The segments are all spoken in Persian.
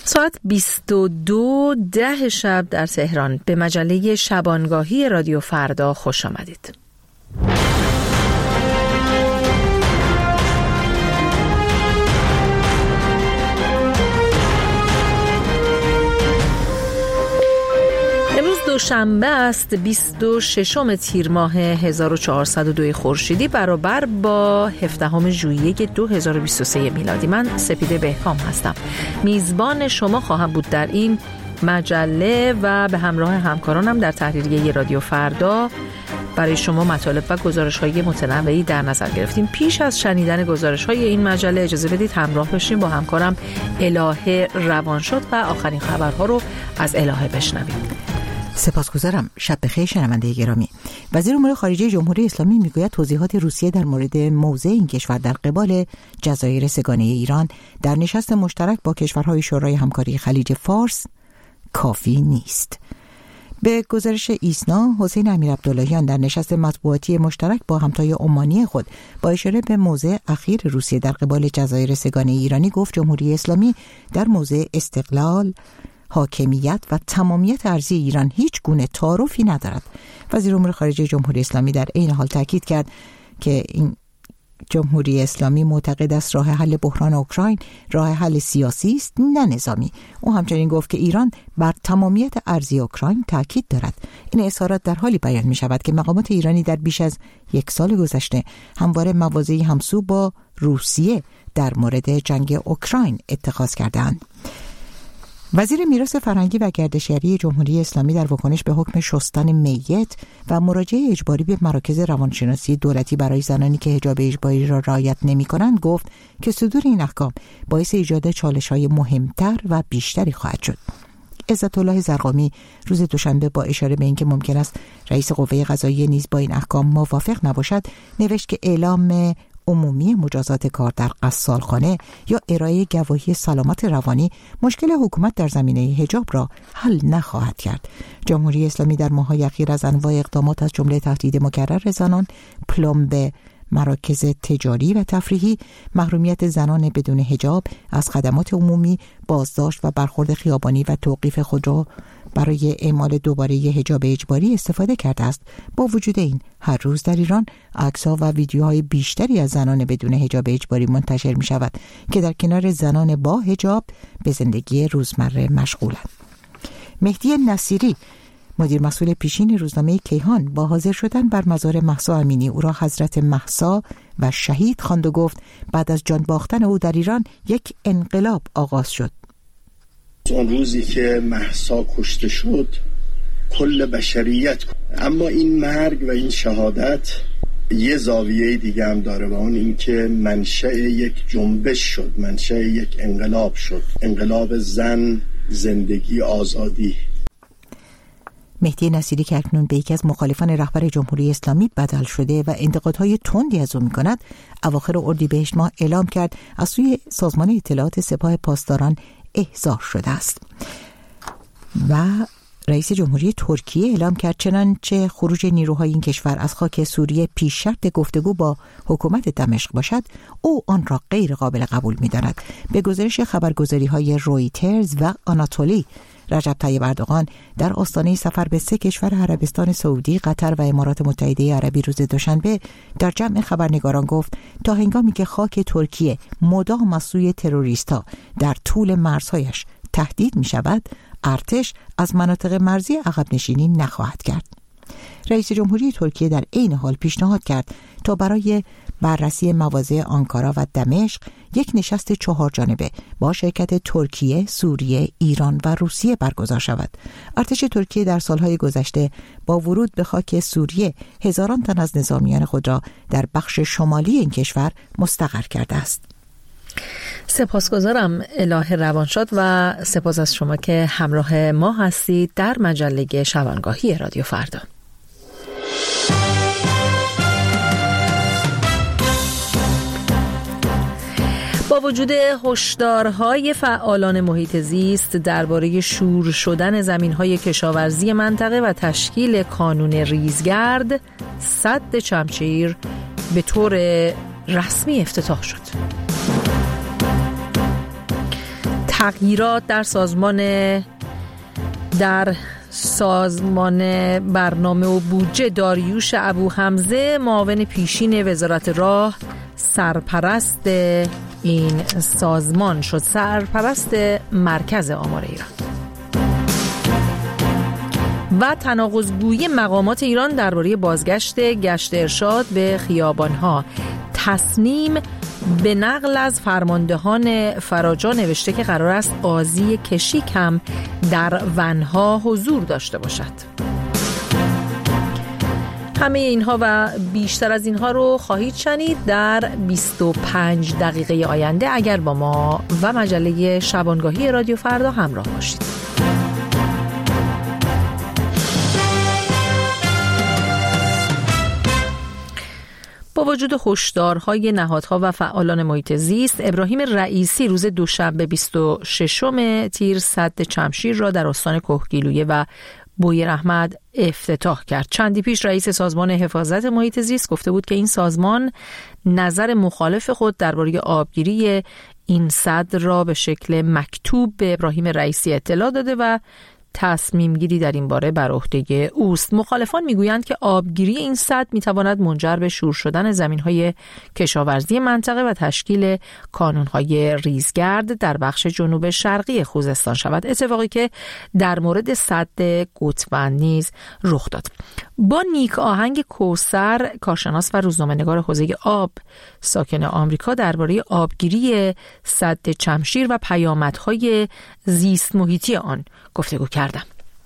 ساعت 22:10 شب در تهران. به مجله شبانگاهی رادیو فردا خوش آمدید. امروز دوشنبه است، 26 تیر ماه 1402 خورشیدی برابر با 17 ژوئیه 2023 میلادی. من سپیده بهکام هستم. میزبان شما خواهم بود در این مجله و به همراه همکارانم در تحریریه رادیو فردا برای شما مطالب و گزارش‌های متنوعی در نظر گرفتیم. پیش از شنیدن گزارش‌های این مجله اجازه بدید همراه بشیم با همکارم الهه روانشاد و آخرین خبرها رو از الهه بشنویم. سپاسگزارم. شب بخیر شنونده گرامی. وزیر امور خارجه جمهوری اسلامی میگوید توضیحات روسیه در مورد موضع این کشور در قبال جزایر سه‌گانه ایران در نشست مشترک با کشورهای شورای همکاری خلیج فارس کافی نیست. به گزارش ایسنا، حسین امیرعبداللهیان در نشست مطبوعاتی مشترک با همتای عمانی خود با اشاره به موضع اخیر روسیه در قبال جزایر سه‌گانه ایرانی گفت جمهوری اسلامی در موضع استقلال، حاکمیت و تمامیت ارضی ایران هیچ گونه تعارفی ندارد. وزیر امور خارجه جمهوری اسلامی در عین حال تاکید کرد که این جمهوری اسلامی معتقد است راه حل بحران اوکراین راه حل سیاسی است نه نظامی. او همچنین گفت که ایران بر تمامیت ارضی اوکراین تاکید دارد. این اظهارات در حالی بیان می شود که مقامات ایرانی در بیش از یک سال گذشته همواره مواضعی همسو با روسیه در مورد جنگ اوکراین اتخاذ کردند. وزیر میراث فرهنگی و گردشگری جمهوری اسلامی در واکنش به حکم شستن میت و مراجعه اجباری به مراکز روانشناسی دولتی برای زنانی که حجاب اجباری را رعایت نمی‌کنند گفت که صدور این احکام باعث ایجاد چالش‌های مهمتر و بیشتری خواهد شد. عزت الله زرقامی روز دوشنبه با اشاره به اینکه ممکن است رئیس قوه قضاییه نیز با این احکام موافق نباشد نوشت که اعلام عمومی مجازات کار در غسالخانه یا ارائه گواهی سلامت روانی مشکل حکومت در زمینه حجاب را حل نخواهد کرد. جمهوری اسلامی در ماه‌های اخیر از انواع اقدامات از جمله تهدید مکرر زنان، پلمب مراکز تجاری و تفریحی، محرومیت زنان بدون حجاب از خدمات عمومی، بازداشت و برخورد خیابانی و توقیف خودرو برای اعمال دوباره حجاب اجباری استفاده کرده است. با وجود این هر روز در ایران عکس‌ها و ویدیوهای بیشتری از زنان بدون حجاب اجباری منتشر می شود که در کنار زنان با حجاب به زندگی روزمره مشغولند. مهدی نصیری مدیر مسئول پیشین روزنامه کیهان با حاضر شدن بر مزار مهسا امینی او را حضرت مهسا و شهید خواند و گفت بعد از جان باختن او در ایران یک انقلاب آغاز شد. اون روزی که مهسا کشته شد کل بشریت، اما این مرگ و این شهادت یه زاویه دیگه هم داره و اون این که منشأ یک جنبش شد، منشأ یک انقلاب شد، انقلاب زن، زندگی، آزادی. مهدی نصیری که اکنون به یکی از مخالفان رهبر جمهوری اسلامی بدل شده و انتقادهای تندی از او می‌کند، اواخر اردیبهشت ماه اعلام کرد از سوی سازمان اطلاعات سپاه پاسداران احضار شده است. و رئیس جمهوری ترکیه اعلام کرد چنانچه خروج نیروهای این کشور از خاک سوریه پیش شرط گفتگو با حکومت دمشق باشد، او آن را غیر قابل قبول می‌داند. به گزارش خبرگزاری‌های رویترز و آناتولی، رجب طیب اردوغان در آستانه سفر به 3 کشور عربستان سعودی، قطر و امارات متحده عربی روز دوشنبه در جمع خبرنگاران گفت تا هنگامی که خاک ترکیه مدام از سوی تروریست‌ها در طول مرزهایش تهدید می‌شود، ارتش از مناطق مرزی عقب نشینی نخواهد کرد. رئیس جمهوری ترکیه در عین حال پیشنهاد کرد تا برای بررسی مواضع آنکارا و دمشق یک نشست 4 جانبه با شرکت ترکیه، سوریه، ایران و روسیه برگزار شود. ارتش ترکیه در سالهای گذشته با ورود به خاک سوریه هزاران تن از نظامیان خود را در بخش شمالی این کشور مستقر کرده است. سپاسگزارم الهه روانشاد و سپاس از شما که همراه ما هستید در مجله شبانگاهی رادیو فردا. با وجود هشدارهای فعالان محیط زیست درباره شور شدن زمین‌های کشاورزی منطقه و تشکیل کانون ریزگرد، سد چمچیر به طور رسمی افتتاح شد. تغییرات در سازمان برنامه و بودجه، داریوش ابوحمزه معاون پیشین وزارت راه سرپرست این سازمان شد، سرپرست مرکز آمار ایران. و تناقض‌گویی مقامات ایران درباره بازگشت گشت ارشاد به خیابان‌ها. تصنیم به نقل از فرماندهان فراجا نوشته که قرار است قاضی کشیک هم در ونها حضور داشته باشد. همه اینها و بیشتر از اینها رو خواهید شنید در 25 دقیقه آینده اگر با ما و مجله شبانگاهی رادیو فردا همراه باشید. با وجود هشدارهای نهادها و فعالان محیط زیست، ابراهیم رئیسی روز دوشنبه 26 تیر سد چمشیر را در استان کهگیلویه و بویراحمد افتتاح کرد. چندی پیش رئیس سازمان حفاظت محیط زیست گفته بود که این سازمان نظر مخالف خود درباره آبگیری این سد را به شکل مکتوب به ابراهیم رئیسی اطلاع داده و تصمیم گیری در این باره بر عهده اوست. مخالفان میگویند که آبگیری این سد میتواند منجر به شور شدن زمینهای کشاورزی منطقه و تشکیل کانونهای ریزگرد در بخش جنوب شرقی خوزستان شود، اتفاقی که در مورد سد گوتوند نیز رخ داد. با نیک آهنگ کوثر، کارشناس و روزنامه‌نگار حوزه آب ساکن آمریکا، درباره آبگیری سد چمشیر و پیامدهای زیست محیطی آن گفتگو کردم.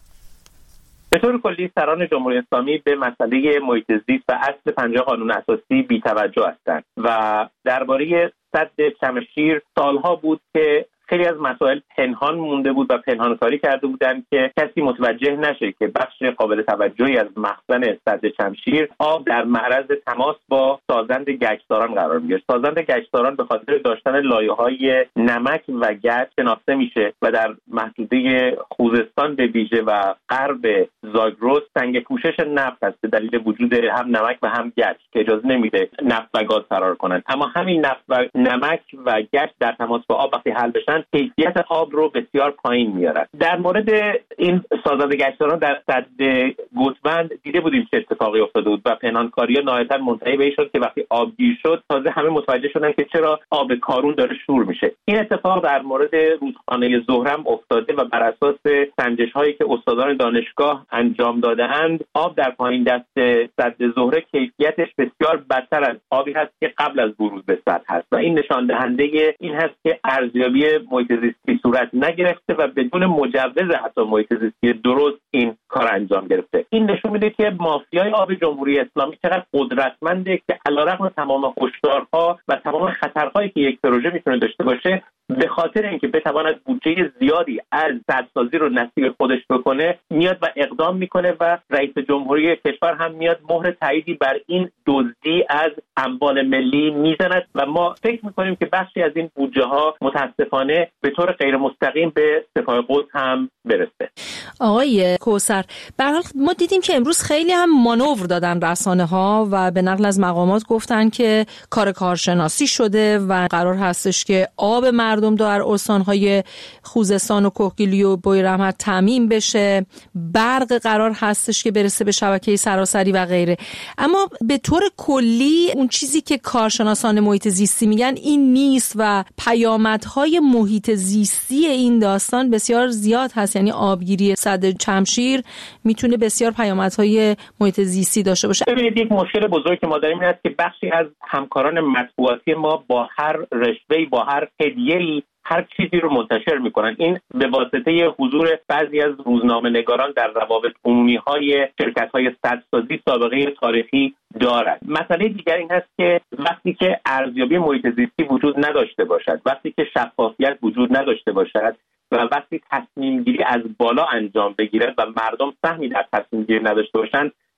به طور کلی سران جمهوری اسلامی به مسئله محیط زیست و اصل 50 قانون اساسی بی‌توجه هستند و درباره سد چمشیر سالها بود که خیلی از مسائل پنهان مونده بود و پنهانکاری کرده بودند که کسی متوجه نشه که بخش قابل توجهی از مخزن سد چمشیر آب در معرض تماس با سازند گچساران قرار می‌گیره. سازند گچساران به خاطر داشتن لایه‌های نمک و گچ شناخته میشه و در محدوده خوزستان به ویژه و غرب زاگرس سنگ پوشش نفت است به دلیل وجود هم نمک و هم گچ که اجازه نمیده نفت و گاز فرار کنند. اما همین نفت و نمک و گچ در تماس با آب وقتی حل بشن کیفیت آب رو بسیار پایین میارن. در مورد این سازنده گچساران در سد گوتوند دیده بودیم چه اتفاقی افتاده بود و پنهانکاری‌ها نهایتاً منتهی به این شد که وقتی آب گیر شد تازه همه متوجه شدن که چرا آب کارون داره شور میشه. این اتفاق در مورد رودخانه زهرم افتاده و بر اساس سنجش‌هایی که استادان دانشگاه انجام داده‌اند آب در پایین دست سد زهره کیفیتش بسیار بدتر از آبی هست که قبل از ورود به سد هست و این نشان دهنده این هست که ارزیابی محیط زیستی صورت نگرفته و بدون مجوز حتی محیط زیستی درست این کار انجام گرفته. این نشون میده که مافیای آب جمهوری اسلامی چقدر قدرتمنده که علیرغم تمام هشدارها و تمام خطرهایی که یک پروژه میتونه داشته باشه، به خاطر اینکه بتواند بودجه زیادی از سدسازی رو نصیب خودش بکنه میاد و اقدام میکنه و رئیس جمهوری کشور هم میاد مهر تاییدی بر این دزدی از اموال ملی میزند و ما فکر میکنیم که بخشی از این بودجه ها متاسفانه به طور غیر مستقیم به سپاه قدس هم برسه. آقای کوثر، به هر حال ما دیدیم که امروز خیلی هم مانور دادن رسانه ها و به نقل از مقامات گفتن که کار کارشناسی شده و قرار هستش که آب مردم در استانهای خوزستان و کهگیلویه و بویراحمد تامین بشه، برق قرار هستش که برسه به شبکه سراسری و غیره. اما به طور کلی اون چیزی که کارشناسان محیط زیستی میگن این نیست و پیامدهای محیط زیستی این داستان بسیار زیاد هست. یعنی آبگیری سد چمشیر میتونه بسیار پیامدهای محیط زیستی داشته باشه. ببینید یک مشکل بزرگی که ما داریم این است که بخشی از همکاران مطبوعاتی ما با هر رشوه‌ای با هر هدیه‌ای هر چیزی رو منتشر میکنن. این به واسطه حضور بعضی از روزنامه‌نگاران در روابط عمومی‌های شرکت‌های سدسازی سابقه تاریخی دارد. مسئله دیگر این هست که وقتی که ارزیابی محیط زیستی وجود نداشته باشد، وقتی که شفافیت وجود نداشته باشد و وقتی تصمیم گیری از بالا انجام بگیرد و مردم سهمی در تصمیم گیری نداشته باشند،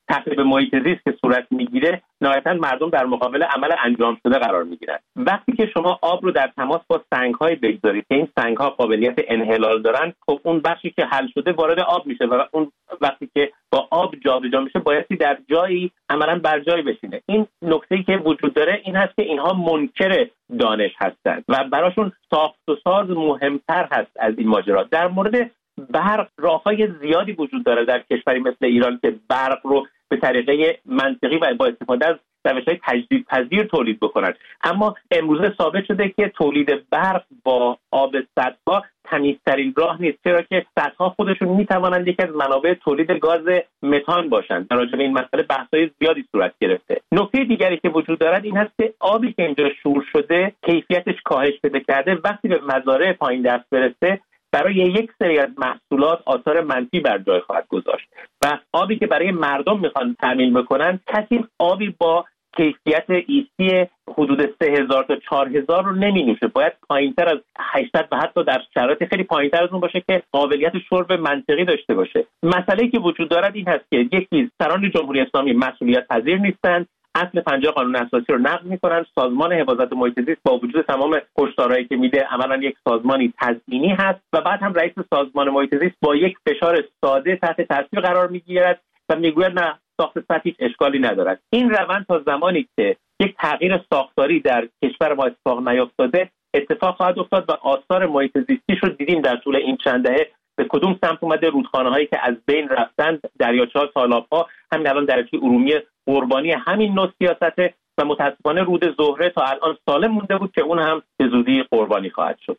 تخریب محیط زیست که صورت میگیره نهایتاً مردم در مقابل عمل انجام شده قرار میگیرن. وقتی که شما آب رو در تماس با سنگ‌های بگذارید که این سنگ‌ها قابلیت انحلال دارن، خب اون بخشی که حل شده وارد آب میشه و اون وقتی که با آب جابجا میشه بایستی در جایی عملاً بر جای بشینه. این نکته‌ای که وجود داره این هست که اینها منکر دانش هستند و براشون ساخت و ساز مهمتر هست از این ماجرا. در مورد برق راه‌های زیادی وجود داره در کشوری مثل ایران که برق رو به طریقه منطقی و با استفاده از روش‌های تجدیدپذیر تولید بکنن، اما امروزه ثابت شده که تولید برق با آب سدها تمیزترین راه نیست، چرا که سدها خودشون میتوانند یکی از منابع تولید گاز متان باشند. در راجع به این مسئله بحث‌های زیادی صورت گرفته. نکته دیگری که وجود دارد این هست که آبی که اینجا شور شده کیفیتش کاهش پیدا کرده، وقتی به مزارع پایین دست برسه برای یک سری از محصولات آثار منفی بر جای خواهد گذاشت و آبی که برای مردم میخوان تامین بکنن کسی آبی با کیفیت ایسی حدود 3000 تا 4000 رو نمی نوشه، باید پایینتر از 800 و حتی در شرایط خیلی پایینتر از اون باشه که قابلیت شرب منطقی داشته باشه. مسئله‌ای که وجود دارد این هست که یکی سران جمهوری اسلامی مسئولیت پذیر نیستند، اصل 50 قانون اساسی رو نقض میکنن. سازمان حفاظت محیط زیست با وجود تمام هشدارهایی که میده عملاً یک سازمانی تزیینی هست و بعد هم رئیس سازمان محیط زیست با یک فشار ساده تحت تاثیر قرار میگیرد و میگوید نه ساخت سطح هیچ اشکالی ندارد. این روند تا زمانی که یک تغییر ساختاری در کشور ما اتفاق نیفتاده اتفاق خواهد افتاد و آثار محیط زیستیش رو دیدیم در طول این چند دهه به کدوم سمت اومده. رودخانه‌هایی که از بین رفتند، دریاچه‌ها، تالاب‌ها، همین الان دریاچه ارومیه قربانی همین نوع سیاسته و متاسفانه رود زهره تا الان سالم مونده بود که اون هم به زودی قربانی خواهد شد.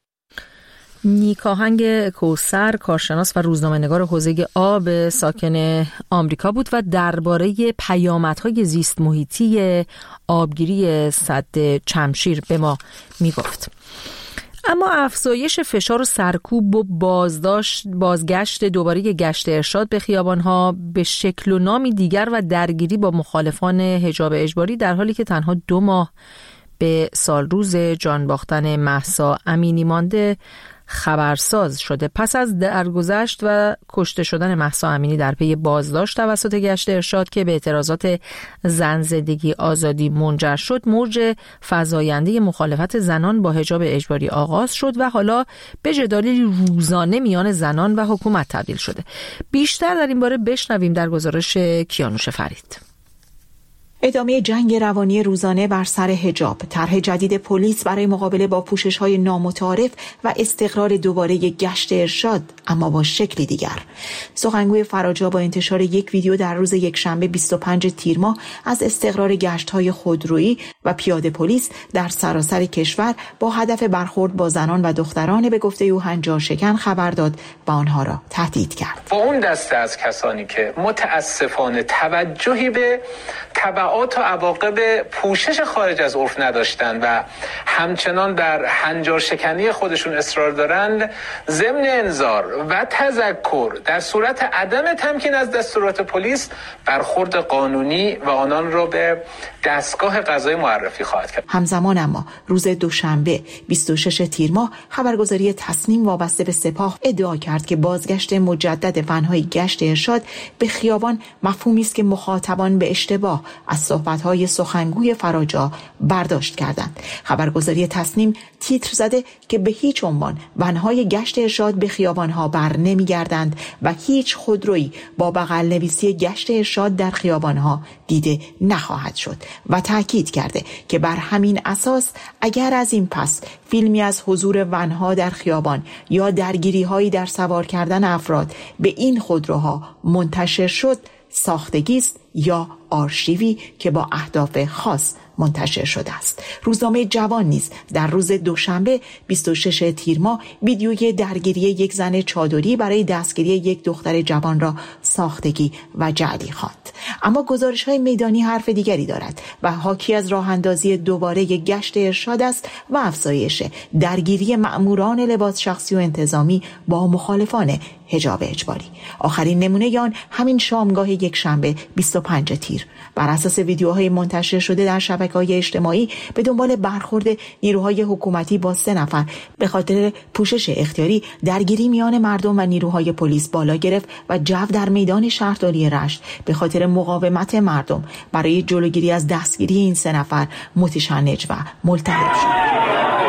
نیکاهنگ کوثر، کارشناس و روزنامه‌نگار حوزه آب ساکن آمریکا بود و درباره پیامدهای زیست محیطی آبگیری سد چمشیر به ما میگفت. اما افزایش فشار و سرکوب و بازگشت دوباره گشت ارشاد به خیابانها به شکل و نامی دیگر و درگیری با مخالفان حجاب اجباری در حالی که تنها 2 ماه به سالروز جان باختن مهسا امینی مانده خبرساز شده. پس از درگذشت و کشته شدن مهسا امینی در پی بازداشت توسط گشت ارشاد که به اعتراضات زن زندگی آزادی منجر شد، موج فزاینده مخالفت زنان با حجاب اجباری آغاز شد و حالا به جدالی روزانه میان زنان و حکومت تبدیل شده. بیشتر در این باره بشنویم در گزارش کیانوش فرید. ادامه جنگ روانی روزانه بر سر حجاب، طرح جدید پلیس برای مقابله با پوشش‌های نامتعارف و استقرار دوباره گشت ارشاد اما با شکلی دیگر. سخنگوی فراجا با انتشار یک ویدیو در روز یکشنبه 25 تیر ماه از استقرار گشت‌های خودرویی و پیاده پلیس در سراسر کشور با هدف برخورد با زنان و دختران به گفته او هنجار شکن خبر داد و آنها را تهدید کرد. با اون دسته از کسانی که متاسفانه توجهی به تبعات و عواقب پوشش خارج از عرف نداشتن و همچنان در هنجار شکنی خودشون اصرار دارند، ضمن انذار و تذکر در صورت عدم تمکین از دستورات پلیس برخورد قانونی و آنان را به دستگاه قضایی معرفی خواهد کرد. همزمان اما روز دوشنبه 26 تیر ماه خبرگزاری تصنیم وابسته به سپاه ادعا کرد که بازگشت مجدد فنهای گشت ارشاد به خیابان مفهومی است که مخاطبان به اشتباه از صحبت‌های سخنگوی فراجا برداشت کردند. خبرگزاری تصنیم تیتر زده که به هیچ عنوان ونهای گشت ارشاد به خیابان‌ها بر نمی‌گردند و هیچ خودرویی با بغل نویسی گشت ارشاد در خیابان‌ها دیده نخواهد شد و تاکید کرده که بر همین اساس اگر از این پس فیلمی از حضور ونها در خیابان یا درگیری‌هایی در سوار کردن افراد به این خودروها منتشر شد، ساختگی است یا آرشیوی که با اهداف خاص منتشر شده است. روزنامه جوان نیز در روز دوشنبه 26 تیر ماه ویدیوی درگیری یک زن چادری برای دستگیری یک دختر جوان را ساختگی و جعلی خواند. اما گزارش‌های میدانی حرف دیگری دارد و حاکی از راه اندازی دوباره گشت ارشاد است و افزایش درگیری مأموران لباس شخصی و انتظامی با مخالفان حجاب اجباری. آخرین نمونه آن همین شامگاه یک شنبه 25 تیر بر اساس ویدیوهای منتشر شده در شبکه شبکه‌های اجتماعی به دنبال برخورد نیروهای حکومتی با 3 نفر به خاطر پوشش اختیاری درگیری میان مردم و نیروهای پلیس بالا گرفت و جو در میدان شهرداری رشت به خاطر مقاومت مردم برای جلوگیری از دستگیری این 3 نفر متشنج و ملتهب شد.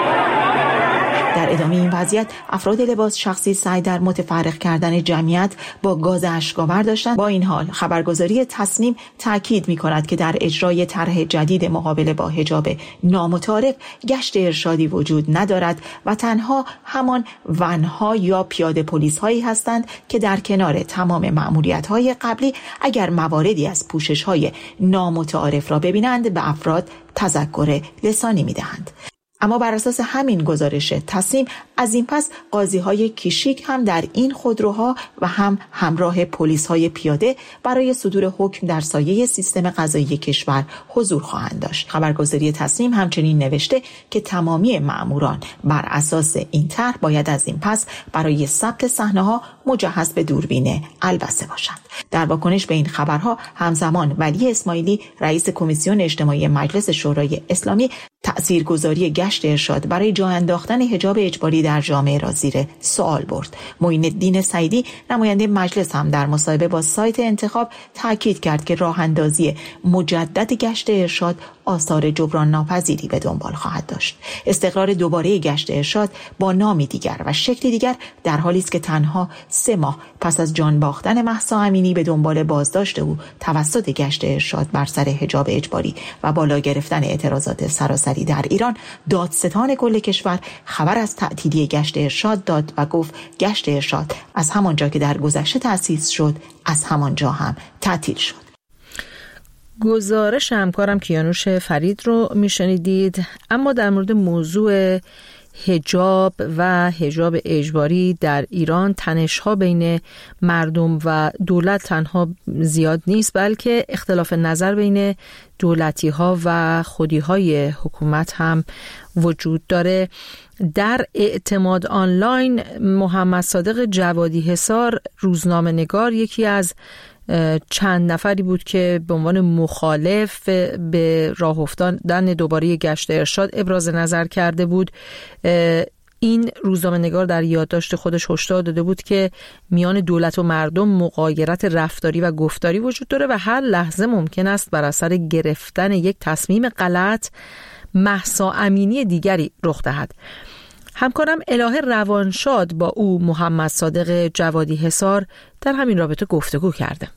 در ادامه این وضعیت افراد لباس شخصی سعی در متفرق کردن جمعیت با گاز اشک‌آور داشتند. با این حال خبرگزاری تصنیم تاکید می‌کند که در اجرای طرح جدید مقابله با حجاب نامتعارف گشت ارشادی وجود ندارد و تنها همان ونها یا پیاده پلیس‌هایی هستند که در کنار تمام مأموریت‌های قبلی اگر مواردی از پوشش‌های نامتعارف را ببینند به افراد تذکر لسانی می‌دهند. اما بر اساس همین گزارش تصنیم از این پس قاضی‌های کشیک هم در این خودروها و هم همراه پلیس‌های پیاده برای صدور حکم در سایه سیستم قضایی کشور حضور خواهند داشت. خبرگزاری تصنیم همچنین نوشته که تمامی مأموران بر اساس این طرح باید از این پس برای ثبت صحنه‌ها مجهز به دوربین البسه باشند. در واکنش به این خبرها همزمان ولی اسماعیلی رئیس کمیسیون اجتماعی مجلس شورای اسلامی تأثیرگذاری گشت ارشاد برای جا انداختن حجاب اجباری در جامعه را زیر سوال برد. معین الدین سعیدی نماینده مجلس هم در مصاحبه با سایت انتخاب تاکید کرد که راه اندازی مجدد گشت ارشاد آثار جبران ناپذیری به دنبال خواهد داشت. استقرار دوباره گشت ارشاد با نامی دیگر و شکلی دیگر در حالی است که تنها 3 ماه پس از جان باختن مهسا امینی به دنبال بازداشت او توسط گشت ارشاد بر سر حجاب اجباری و بالا گرفتن اعتراضات سراسری در ایران، دادستان کل کشور خبر از تعطیلی گشت ارشاد داد و گفت گشت ارشاد از همانجا که در گذشته تأسیس شد از همانجا هم تعطیل شد. گزارش همکارم کیانوش فرید رو میشنیدید. اما در مورد موضوع حجاب و حجاب اجباری در ایران تنش‌ها بین مردم و دولت تنها زیاد نیست، بلکه اختلاف نظر بین دولتی‌ها و خودی‌های حکومت هم وجود داره. در اعتماد آنلاین محمد صادق جوادی حصار روزنامه‌نگار یکی از چند نفری بود که به عنوان مخالف به راه افتادن دوباره گشت ارشاد ابراز نظر کرده بود. این روزنامه‌نگار در یادداشت خودش هشدار داده بود که میان دولت و مردم مغایرت رفتاری و گفتاری وجود داره و هر لحظه ممکن است بر اثر گرفتن یک تصمیم غلط مهسا امینی دیگری رخ دهد. همکارم الهه روانشاد با او محمد صادق جوادی حصار در همین رابطه گفتگو کرده.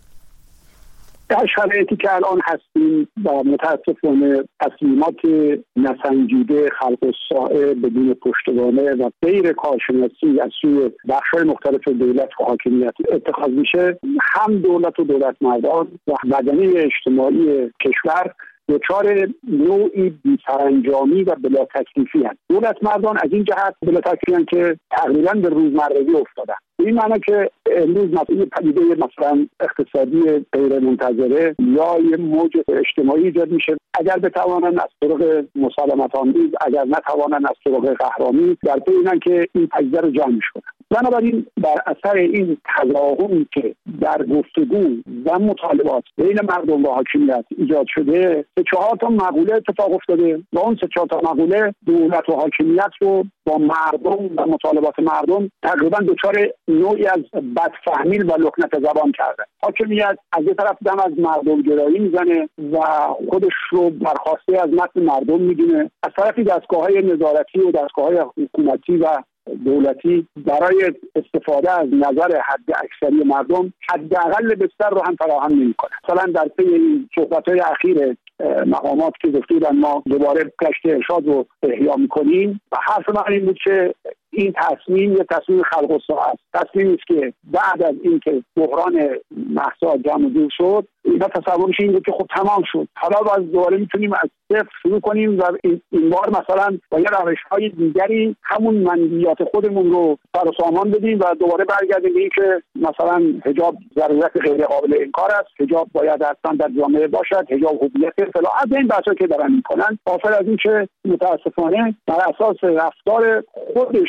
در شرایطی که الان هستیم و متاسفانه تصمیمات نسنجیده خلق الساعه بدون پشتوانه و غیر کارشناسی از سوی بخش‌های مختلف دولت و حاکمیت اتخاذ میشه، هم دولت و دولت مردان و بدنه اجتماعی کشور دچار نوعی بی‌سرانجامی و بلا تکلیفی هست. دولت مردان از این جهت بلا تکلیفی که تقریبا به روزمرگی افتادن. این معنی که امروز مثلا پدیده مثلا اقتصادی غیر منتظره یا یه موج اجتماعی ایجاد میشه، اگر بتوانن از طرق مسالمت آمیز، اگر نتوانن از طرق قهرامی، در پی اینن که این پدیده رو جمعش کنن. بنابراین بر اثر این تضاهمی که در گفتگو و مطالبات بین مردم و حاکمیت ایجاد شده، 3-4 تا مقوله اتفاق افتاده و اون 3-4 تا مقوله دولت و حاکمیت رو با مردم و مطالبات مردم تقریبا دچار نوعی از بدفهمی و لکنت زبان کرده. حاکمیت از یه طرف دم از مردم گرایی میزنه و خودش رو برخواسته از متن مردم میدونه، از طرفی دستگاه‌های نظارتی و دستگاه‌های حکومتی و دولتی برای استفاده از نظر حد اکثری مردم حداقل بستر رو هم فراهم نمی‌کنه. مثلا در طی این صحبت‌های اخیر مقامات که گفتن ما دوباره گشت ارشاد رو احیا می‌کنیم و حرف من این بود که این تصمیم یه تصمیم خلق الساعه است. تصمیمی است که بعد از اینکه بحران مهسا جمع و جور شد، اینا تصورش این بود که خب تمام شد، حالا باز دوباره میتونیم از صفر شروع کنیم و این بار مثلا با یه روش‌های دیگری همون منویات خودمون رو سر و سامان بدیم و دوباره برگردیم به این که مثلا حجاب ضرورت غیر قابل انکار است، حجاب باید حتما در جامعه باشد، حجاب هویت اصطلاح از این بحثا که دارن میکنن، غافل از این که متاسفانه بر اساس رفتار خودشون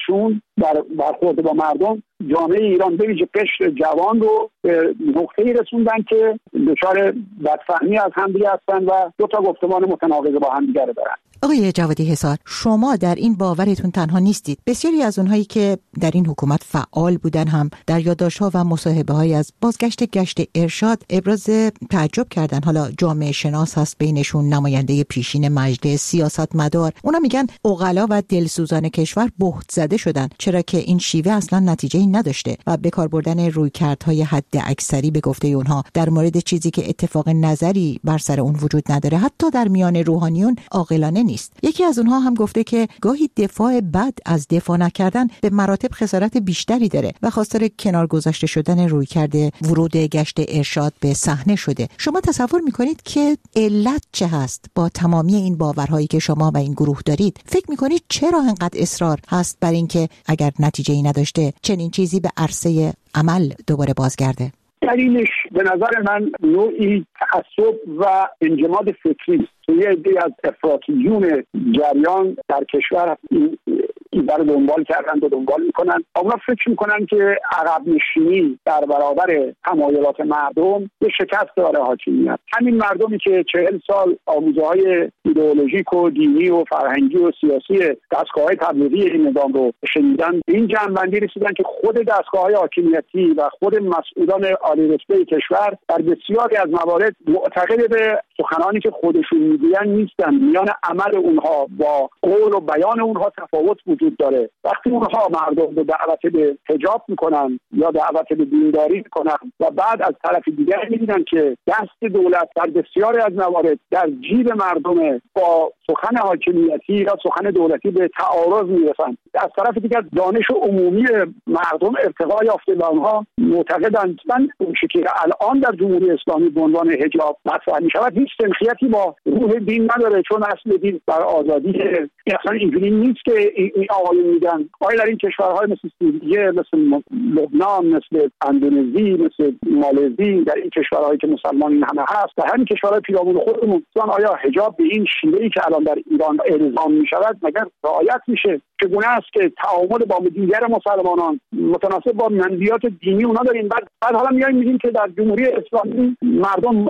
در برخورد با مردم جامعه ایران به ویژه قشر جوان رو به نقطه‌ای رسوندن که دچار بدفهمی از همدیگه هستن و دو تا گفتمان متناقض با همدیگه رو دارن. آقای جوادی حصار، شما در این باورتون تنها نیستید. بسیاری از اونهایی که در این حکومت فعال بودن هم در یادداشت‌ها و مصاحبه‌های از بازگشت گشت ارشاد ابراز تعجب کردن. حالا جامعه شناس هست بینشون، نماینده پیشین مجلس، سیاستمدار، اونا میگن عقلا و دلسوزان کشور بهت زده شدن، چرا که این شیوه اصلا نتیجه‌ای نداشته و به کار بردن رویکردهای حد اکثری به گفته اونها در مورد چیزی که اتفاق نظری بر سر اون وجود نداره، حتی در میان روحانیون عاقلانه نیست. یکی از اونها هم گفته که گاهی دفاع بد از دفاع نکردن به مراتب خسارت بیشتری داره و خواستار کنار گذاشته شدن رویکرد ورود گشت ارشاد به صحنه شده. شما تصور میکنید که علت چه هست با تمامی این باورهایی که شما و این گروه دارید؟ فکر میکنید چرا انقدر اصرار هست بر اینکه اگر نتیجه‌ای نداشته چنین چیزی به عرصه عمل دوباره بازگرده؟ دلیلش به نظر من نوعی تعصب و انجماد فکری است. یه عده از افراطیون جریان در کشور این برای دنبال کردن و دنبال میکنن. اونا فکر میکنن که عقب نشینی در برابر تمایلات مردم یه شکست داره حاکمیت. همین مردمی که 40 سال آموزه‌های ایدئولوژیک و دینی و فرهنگی و سیاسی دستگاه‌های تبلیغی این نظام رو شنیدن، این جنبندی رسیدن که خود دستگاه‌های حاکمیتی و خود مسئولان عالی رتبه کشور در بسیاری از موارد معتقد به سخنانی که خودشون میگن نیستن. میان عمل اونها با قول و بیان اونها تفاوت وجود داره. وقتی اونها مردم رو دعوت به حجاب میکنن یا دعوت به دینداری میکنن و بعد از طرف دیگر میبینن که دست دولت در بسیاری از موارد در جیب مردم، با سخن حاکمیتی یا سخن دولتی به تعارض میرسن. از طرف دیگر دانش عمومی مردم ارتقا یافته و اونها معتقدند اون که الان در جمهوری اسلامی به عنوان حجاب مطرح میشود هیچ سنخیتی با روح دین نداره، چون اصل دین بر آزادی اصلا اینجوری نیست که این آقایون میگن. آیا در این کشورهای مثل سوریه، مثل لبنان، مثل اندونزی، مثل مالزی، در این کشورهایی که مسلمان این همه هست، در همین کشورهای پیرامون خودمون، آیا حجاب به این شیوهی که الان در ایران الزام میشود مگر رعایت میشه؟ چگونه است که تعامل با دیگر مسلمانان متناسب با منویات دینی اونا داریم؟ بعد حالا میایم میگیم که در جمهوری اسلامی مردم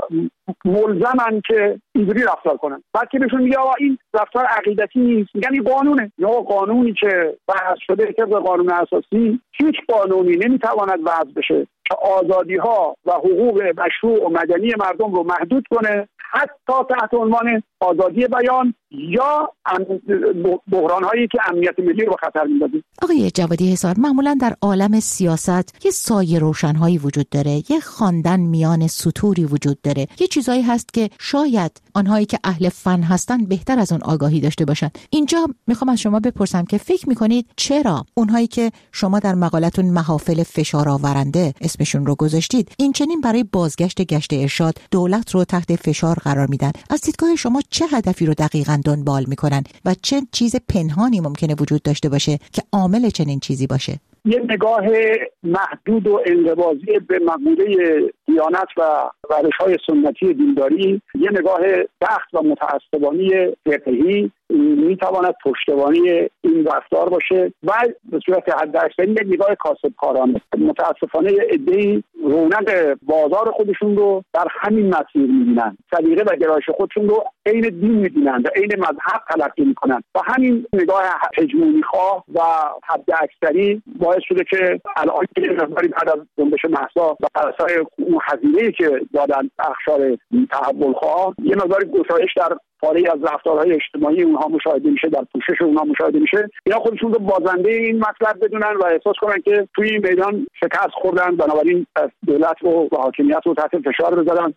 ملزمن که اینجوری رفتار کنن. بعد که بهشون میگه آقا این رفتار عقیدتی نیست، میگن این قانونه. یا قانونی که بحث شده طبق قانون اساسی هیچ قانونی نمیتواند وضع بشه که آزادی‌ها و حقوق مشروع و مدنی مردم رو محدود کنه، حتی تحت عنوان آزادی بیان یا بحران‌هایی که امنیت ملی رو به خطر می‌اندازه. آقای جوادی حصار، معمولاً در عالم سیاست یه سایه روشن‌هایی وجود داره، یه خواندن میان سطوری وجود داره، یه چیزایی هست که شاید آنهایی که اهل فن هستن بهتر از اون آگاهی داشته باشن. اینجا میخوام از شما بپرسم که فکر میکنید چرا اونهایی که شما در مقالتون محافل فشارآورنده اسمشون رو گذاشتید این چنین برای بازگشت گشت ارشاد دولت رو تحت فشار قرار میدن؟ از دیدگاه شما چه هدفی رو دقیقاً دنبال میکنن و چه چیز پنهانی ممکنه وجود داشته باشه که عامل چنین چیزی باشه؟ یه نگاه محدود و انقباضی به مقوله دیانت و روش‌های سنتی دینداری، یه نگاه سخت و متعصبانه فقهی میتواند پشتوانی این رفتار باشه و به صورت حداکثری یک نگاه کاسبکارانه. متاسفانه عده‌ای رونق بازار خودشون رو در همین مسیر میبینن، سلیقه و گرایش خودشون رو عین دین میبینن و عین مذهب تلقی میکنن و همین نگاه هژمونی خواه و حداکثری باعث شده که الان که نظری بعد از جنبش مهسا و پرسای اون هزینه‌ای که دادن اخشار تحول خواه، یه مقدار گشایش در پاره از رفتارهای اجتماعی اونها مشاهده میشه، در پوشش اونها مشاهده میشه. اینا خودشون رو بازنده این مطلب بدونن و احساس کنن که توی این میدان شکست خوردن، بنابراین دولت و حاکمیت رو تحت فشار بذارن.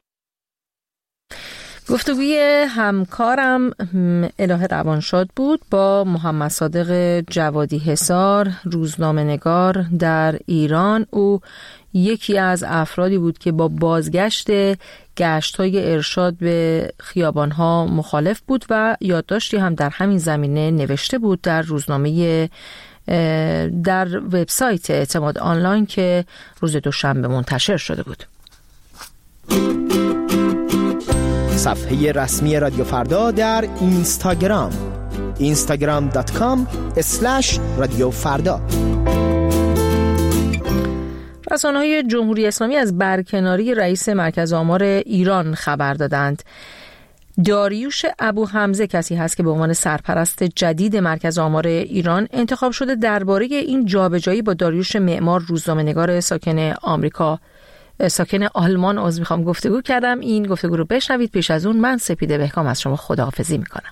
گفتگوی همکارم الهه روانشاد بود با محمد صادق جوادی حصار، روزنامه‌نگار در ایران. او یکی از افرادی بود که با بازگشت گشت‌های ارشاد به خیابان‌ها مخالف بود و یادداشتی هم در همین زمینه نوشته بود در روزنامه در وبسایت اعتماد آنلاین که روز دوشنبه منتشر شده بود. صفحه رسمی رادیو فردا در اینستاگرام instagram.com/رادیو فردا. رسانه‌های جمهوری اسلامی از برکناری رئیس مرکز آمار ایران خبر دادند. داریوش ابوحمزه کسی هست که به عنوان سرپرست جدید مرکز آمار ایران انتخاب شده. درباره این جابجایی با داریوش معمار، روزنامه‌نگار ساکن آلمان گفتگو کردم. این گفتگو رو بشنوید. پیش از اون من سپیده بهکام از شما خداحافظی میکنم.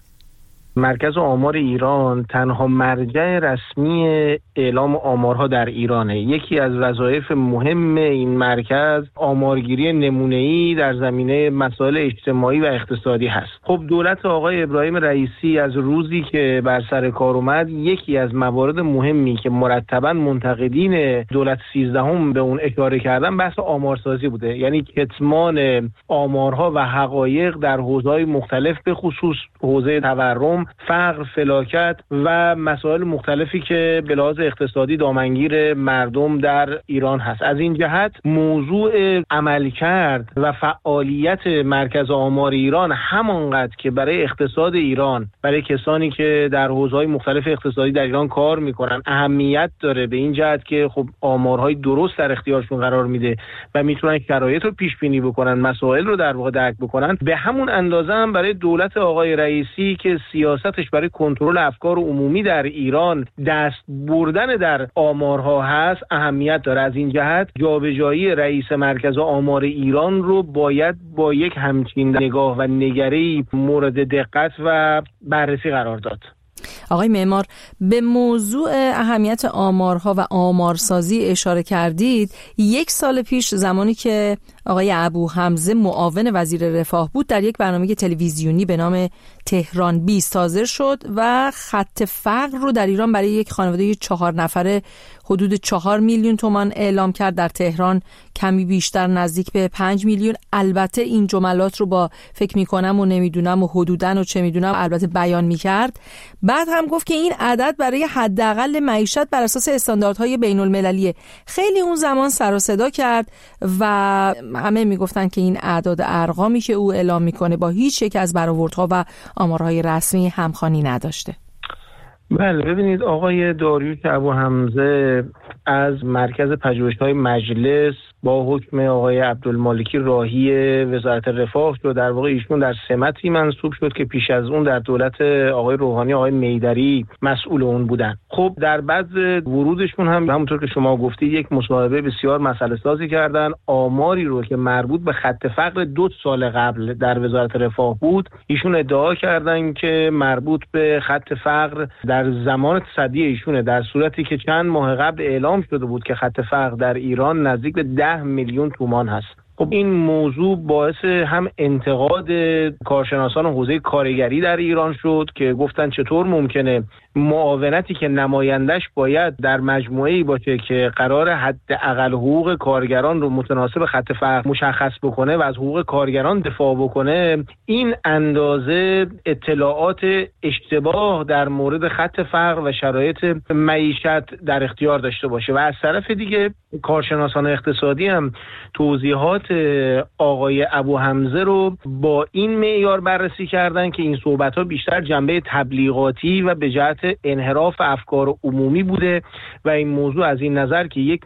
مرکز آمار ایران تنها مرجع رسمی اعلام آمارها در ایرانه. یکی از وظایف مهم این مرکز آمارگیری نمونه‌ای در زمینه مسائل اجتماعی و اقتصادی هست. خب دولت آقای ابراهیم رئیسی از روزی که بر سر کار اومد، یکی از موارد مهمی که مرتباً منتقدین دولت 13 به اون اشاره کردن بحث آمارسازی بوده، یعنی کتمان آمارها و حقایق در حوزه‌های مختلف، به خصوص حوزه تورم، فقر، فلاکت و مسائل مختلفی که به لحاظ اقتصادی دامنگیر مردم در ایران هست. از این جهت موضوع عملکرد و فعالیت مرکز آمار ایران همانقدر که برای اقتصاد ایران، برای کسانی که در حوزه‌های مختلف اقتصادی در ایران کار میکنن اهمیت داره، به این جهت که خب آمارهای درست در اختیارشون قرار میده و میتونن شرایط رو پیش بینی بکنن، مسائل رو در واقع درک بکنن، به همون اندازه هم برای دولت آقای رئیسی که سیاستش برای کنترل افکار عمومی در ایران دست بردن در آمارها هست اهمیت داره. از این جهت جابجایی رئیس مرکز آمار ایران رو باید با یک همچین نگاه و نگره‌ای مورد دقت و بررسی قرار داد. آقای معمار، به موضوع اهمیت آمارها و آمارسازی اشاره کردید. 1 سال پیش زمانی که آقای ابوحمزه معاون وزیر رفاه بود، در یک برنامه تلویزیونی به نام تهران 20 حاضر شد و خط فقر رو در ایران برای یک خانواده 4 نفره حدود 4 میلیون تومان اعلام کرد. در تهران کمی بیشتر، نزدیک به 5 میلیون. البته این جملات رو با فکر میکنم و نمیدونم و حدودن و چه میدونم البته بیان میکرد. بعد هم گفت که این عدد برای حداقل معیشت بر اساس استانداردهای بین المللیه. خیلی اون زمان سر و صدا کرد و همه میگفتن که این اعداد ارقامی که او اعلام میکنه با هیچ یک از برآوردها و آمارهای رسمی همخوانی نداشته. بله، ببینید آقای داریوش ابوحمزه از مرکز پژوهش‌های مجلس با حکم آقای عبدالمالکی راهی وزارت رفاه شد. در واقع ایشون در سمتی منصوب شد که پیش از اون در دولت آقای روحانی، آقای میدری مسئول اون بودن. خب در بعد ورودشون هم همونطور که شما گفتید یک مصاحبه بسیار مسئله سازی کردن. آماری رو که مربوط به خط فقر 2 سال قبل در وزارت رفاه بود، ایشون ادعا کردن که مربوط به خط فقر در زمان تصدی ایشونه، در صورتی که چند ماه قبل اعلام شده بود که خط فقر در ایران نزدیک به 10 میلیون تومان هست. خب این موضوع باعث هم انتقاد کارشناسان حوزه کارگری در ایران شد که گفتن چطور ممکنه معاونتی که نمایندش باید در مجموعه‌ای باشه که قرار حداقل حقوق کارگران رو متناسب خط فقر مشخص بکنه و از حقوق کارگران دفاع بکنه، این اندازه اطلاعات اشتباه در مورد خط فقر و شرایط معیشت در اختیار داشته باشه. و از طرف دیگه کارشناسان اقتصادی هم توضیحات آقای ابوحمزه رو با این معیار بررسی کردن که این صحبت‌ها بیشتر جنبه تبلیغاتی و به جهت انحراف افکار عمومی بوده و این موضوع از این نظر که یک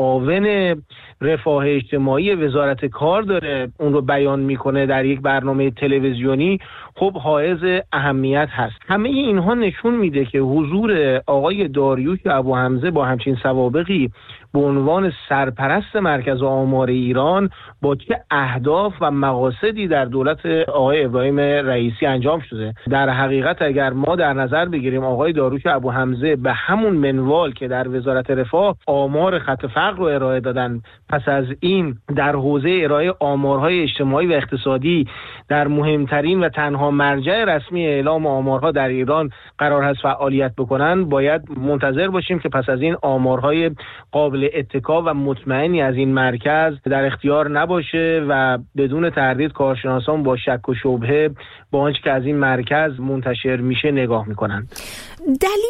معاون رفاه اجتماعی وزارت کار داره اون رو بیان میکنه در یک برنامه تلویزیونی، خب حائز اهمیت هست. همه اینها نشون میده که حضور آقای داریوش ابوحمزه با همچین سوابقی به عنوان سرپرست مرکز آمار ایران با چه اهداف و مقاصدی در دولت آقای ابراهیم رئیسی انجام شده. در حقیقت اگر ما در نظر بگیریم آقای داریوش ابوحمزه به همون منوال که در وزارت رفاه آمار خط فقر رو ارائه دادن، پس از این در حوزه ارائه آمارهای اجتماعی و اقتصادی در مهمترین و تنها مرجع رسمی اعلام آمارها در ایران قرار هست فعالیت بکنن، باید منتظر باشیم که پس از این آمارهای قابل اتکا و مطمئنی از این مرکز در اختیار نباشه و بدون تردید کارشناسان با شک و شبهه با آنچه که از این مرکز منتشر میشه نگاه میکنن.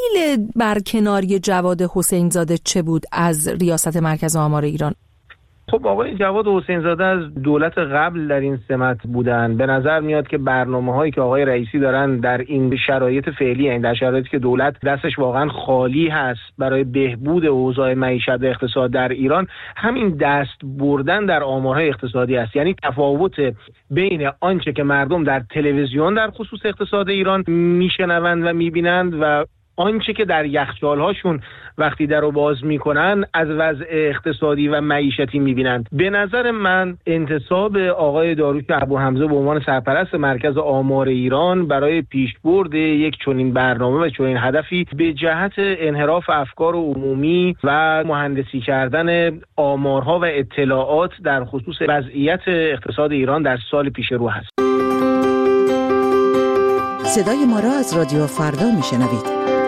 دلیل برکناری جواد حسین زاده چه بود از ریاست مرکز آمار ایران؟ خب آقای جواد حسین زاده از دولت قبل در این سمت بودن. به نظر میاد که برنامه‌هایی که آقای رئیسی دارن در این شرایط فعلی، یعنی در شرایطی که دولت دستش واقعا خالی هست برای بهبود اوضاع معیشت و اقتصاد در ایران، همین دست بردن در آمارهای اقتصادی است. یعنی تفاوت بین آنچه که مردم در تلویزیون در خصوص اقتصاد ایران میشنوند و میبینند و آنچه که در یخچال‌هاشون وقتی در رو باز میکنن از وضع اقتصادی و معیشتی میبینند. به نظر من انتصاب آقای داریوش ابوحمزه به عنوان سرپرست مرکز آمار ایران برای پیشبرد یک چنین برنامه و چنین هدفی به جهت انحراف افکار عمومی و مهندسی کردن آمارها و اطلاعات در خصوص وضعیت اقتصاد ایران در سال پیش رو هست. صدای ما را از رادیو فردا میشنوید.